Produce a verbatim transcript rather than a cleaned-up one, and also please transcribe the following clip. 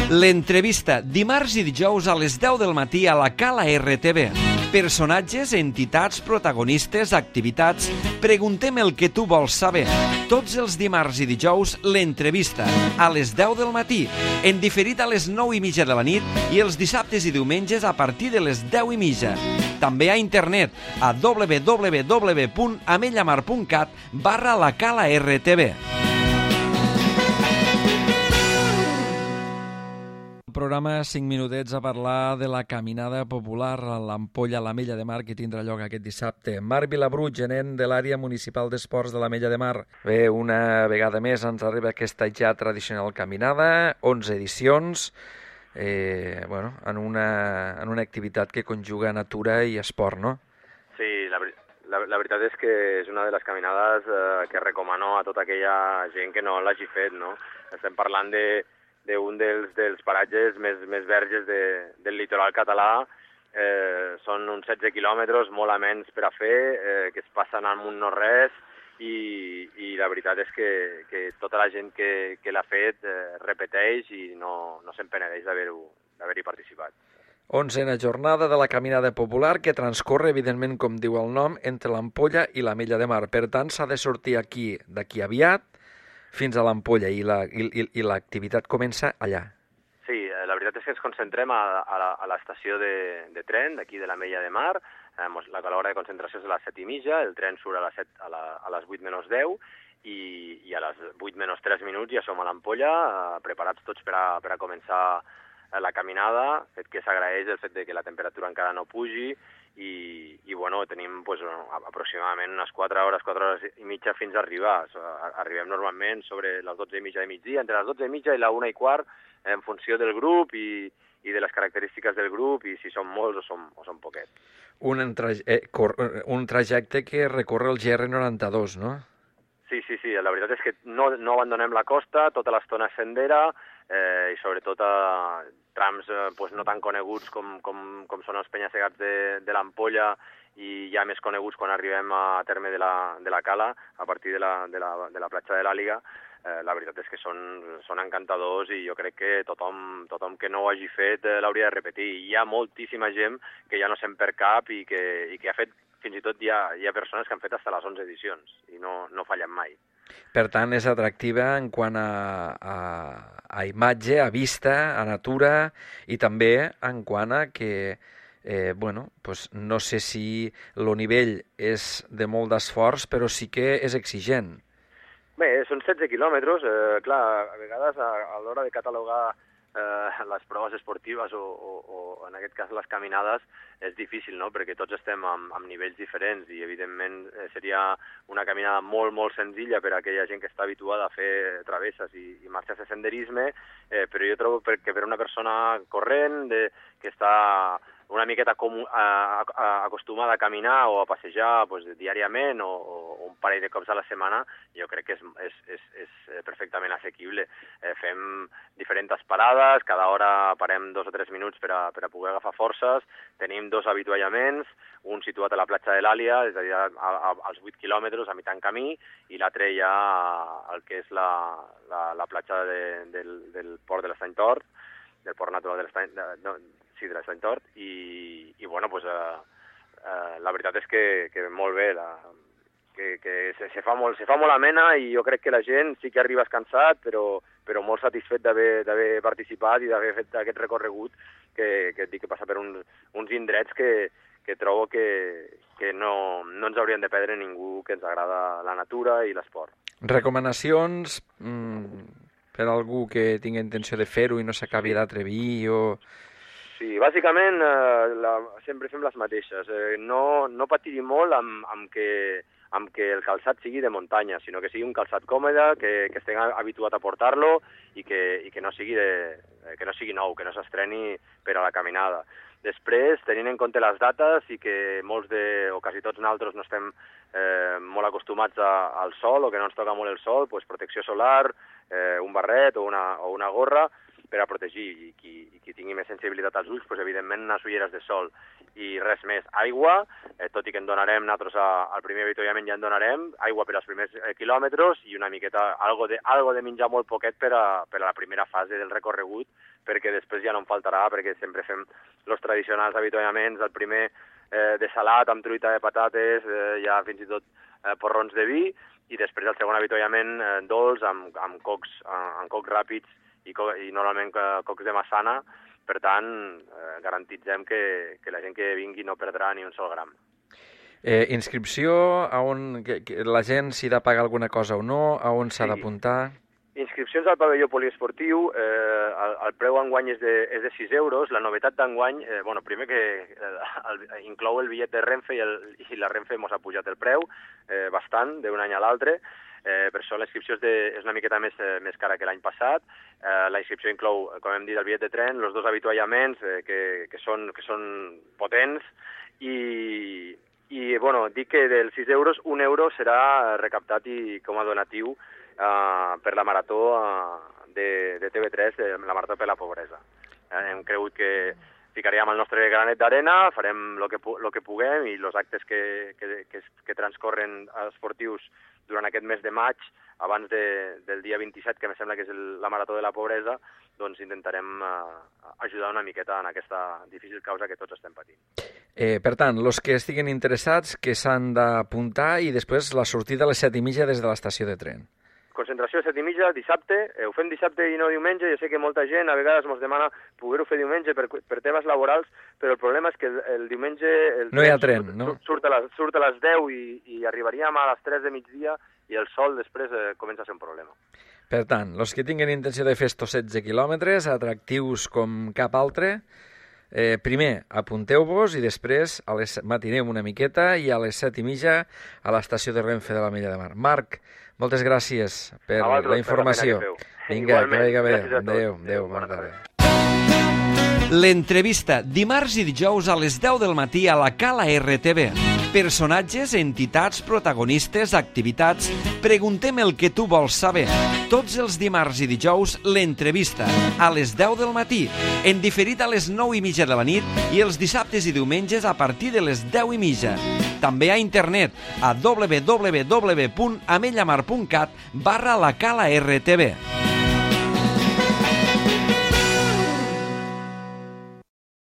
L'entrevista, dimarts i dijous a les deu del matí a la Cala R T V. Personatges, entitats, protagonistes, activitats... Preguntem el que tu vols saber. Tots els dimarts i dijous, l'entrevista, a les deu del matí, en diferit a les nou i mitja de la nit i els dissabtes i diumenges a partir de les deu i mitja. També a internet, a w w w punt amellamar punt cat barra la Cala R T V. Programa cinc minutets a parlar de la caminada popular a l'Ampolla a l'Ametlla de Mar que tindrà lloc aquest dissabte. Marc Vilabrú, gerent de l'àrea municipal d'esports de l'Ametlla de Mar. Bé, una vegada més ens arriba aquesta ja tradicional caminada, onze edicions, eh, bueno, en, una, en una activitat que conjuga natura i esport, no? Sí, la, la, la veritat és que és una de les caminades eh, que recomano a tota aquella gent que no l'hagi fet, no? Estem parlant de d'un dels, dels paratges més, més verges de, del litoral català. Eh, són uns setze quilòmetres, molt amens per a fer, eh, que es passen al munt no res, i, i la veritat és que, que tota la gent que, que l'ha fet eh, repeteix i no, no se'n penedeix d'haver-hi participat. Onzena jornada de la caminada popular que transcorre, evidentment, com diu el nom, entre l'Ampolla i l'Ametlla de Mar. Per tant, s'ha de sortir aquí d'aquí aviat, fins a l'Ampolla, i l'activitat la, comença allà. Sí, la veritat és que ens concentrem a, a l'estació de, de tren d'aquí de l'Ametlla de Mar. Eh, la l'hora de concentració és a les set i mitja, el tren surt a les, set, a la, a les vuit menys deu i, i a les vuit menys tres minuts ja som a l'Ampolla, eh, preparats tots per a, per a començar la caminada, fet que s'agraeix el fet de que la temperatura encara no pugi i, i bueno, tenim pues, aproximadament unes quatre hores, quatre hores i mitja fins a arribar. Arribem normalment sobre les dotze i mitja de migdia, entre les dotze i mitja i la una i quart, en funció del grup i, i de les característiques del grup i si són molts o són, o són poquets. Un, traje, eh, cor, un trajecte que recorre el G R noranta-dos, no? Sí, sí, sí, la veritat és que no, no abandonem la costa, tota l'estona és sendera, eh, i sobretot a trams eh, pues no tan coneguts com, com, com són els penya-segats de, de l'Ampolla i ja més coneguts quan arribem a terme de la, de la Cala, a partir de la, de la, de la platja de l'Àliga. Eh, la veritat és que són, són encantadors i jo crec que tothom, tothom que no ho hagi fet eh, l'hauria de repetir. Hi ha moltíssima gent que ja no se'n perd cap i que, i que ha fet, fins i tot hi ha, hi ha persones que han fet fins a les onze edicions i no, no fallen mai. Per tant, és atractiva en quant a, a, a imatge, a vista, a natura i també en quant a que, eh, bueno, pues no sé si el nivell és de molt d'esforç, però sí que és exigent. Bé, són setze quilòmetres, eh, clar, a vegades a, a l'hora de catalogar eh, les proves esportives o, o, o en aquest cas les caminades és difícil, no?, perquè tots estem amb, amb nivells diferents i evidentment eh, seria una caminada molt, molt senzilla per a aquella gent que està habituada a fer travesses i, i marxes de senderisme, eh, però jo trobo que per una persona corrent, de, que està una miqueta com, a, a, acostumada a caminar o a passejar pues, diàriament o, o un parell de cops a la setmana, jo crec que és, és, és, és perfectament assequible. Eh, fem diferents parades, cada hora parem dos o tres minuts per a, per a poder agafar forces, tenim dos avituallaments, un situat a la platja de l'Àlia, és a dir, a, a, als vuit quilòmetres, a mitjà en camí, i l'altre ja al que és la, la, la platja de, del, del port de l'Estany Tort, del port natural de l'Estany... No, sí, de l'Estany Tort, i, i bueno, pues, eh, eh, la veritat és que, que molt bé, la, que, que se, se, fa molt, se fa molt amena i jo crec que la gent sí que arriba escansat, però, però molt satisfet d'haver participat i d'haver fet aquest recorregut que, que et dic que passa per uns, uns indrets que, que trobo que, que no, no ens haurien de perdre ningú que ens agrada la natura i l'esport. Recomanacions mmm, per a algú que tingui intenció de fer-ho i no s'acabi d'atrevir o... Sí, bàsicament eh, la, sempre fem les mateixes. Eh, no, no patir molt amb, amb, que, amb que el calçat sigui de muntanya, sinó que sigui un calçat còmode, que, que estigui habituat a portar-lo i, que, i que, no sigui de, que no sigui nou, que no s'estreni per a la caminada. Després, tenint en compte les dates i que molts de, o quasi tots nosaltres no estem eh, molt acostumats a, al sol o que no ens toca molt el sol, doncs protecció solar, eh, un barret o una, o una gorra, per a protegir, i qui, i qui tingui més sensibilitat als ulls, pues, evidentment unes ulleres de sol i res més. Aigua, eh, tot i que en donarem, nosaltres a, al primer avituallament ja en donarem, aigua per als primers eh, quilòmetres i una miqueta, algo de, algo de menjar molt poquet per a, per a la primera fase del recorregut, perquè després ja no en faltarà, perquè sempre fem els tradicionals avituallaments, el primer eh, de salat amb truita de patates, eh, ja fins i tot eh, porrons de vi, i després el segon avituallament eh, dolç amb, amb, cocs, eh, amb cocs ràpids i, co i normalment eh, cocs de massana. Per tant, eh, garantitzem que, que la gent que vingui no perdrà ni un sol gram. Eh, inscripció, a on que, que la gent s'hi ha de pagar alguna cosa o no, a on s'ha sí. d'apuntar? Inscripcions al pavelló poliesportiu, eh, el, el preu enguany és de, és de sis euros. La novetat d'enguany, eh, bueno, primer que eh, el, inclou el bitllet de Renfe i, el, i la Renfe mos ha pujat el preu eh, bastant d'un any a l'altre. Eh, per això la inscripció és, de, és una miqueta més, eh, més cara que l'any passat. Eh, la inscripció inclou, com hem dit, el bitllet de tren, els dos avituallaments eh, que, que, són, que són potents i, i bueno, dic que dels sis euros, un euro serà recaptat i com a donatiu Uh, per la marató uh, de, de T V tres, de la marató per la pobresa. Eh, hem cregut que ficaríem el nostre granet d'arena, farem el que, lo que puguem i els actes que, que, que, que transcorren esportius durant aquest mes de maig, abans de, del dia vint-i-set, que em sembla que és el, la marató de la pobresa, doncs intentarem uh, ajudar una miqueta en aquesta difícil causa que tots estem patint. Eh, per tant, els que estiguen interessats que s'han d'apuntar i després la sortida a les set i mitja des de l'estació de tren. Concentració a set i mitja, dissabte, eh, ho fem dissabte i no diumenge, jo sé que molta gent a vegades ens demana poder-ho fer diumenge per, per temes laborals, però el problema és que el, el diumenge... El no hi ha tren, surt, no? Surt a, les, surt a les deu i, i arribaríem a les tres de migdia i el sol després eh, comença a ser un problema. Per tant, els que tinguin intenció de fer estos setze quilòmetres, atractius com cap altre, eh, primer apunteu-vos i després a les matineu una miqueta i a les set i mitja a l'estació de Renfe de la Mella de Mar. Marc, moltes gràcies per la informació. Vinga, que vagi bé. Adéu, adéu, bona tarda. L'entrevista, dimarts i dijous a les deu del matí a la Cala R T V. Personatges, entitats, protagonistes, activitats... Preguntem el que tu vols saber. Tots els dimarts i dijous, l'entrevista, a les deu del matí, en diferit a les nou i mitja de la nit i els dissabtes i diumenges a partir de les deu i mitja. També a internet, a w w w punt amellamar punt cat barra la Cala R T V.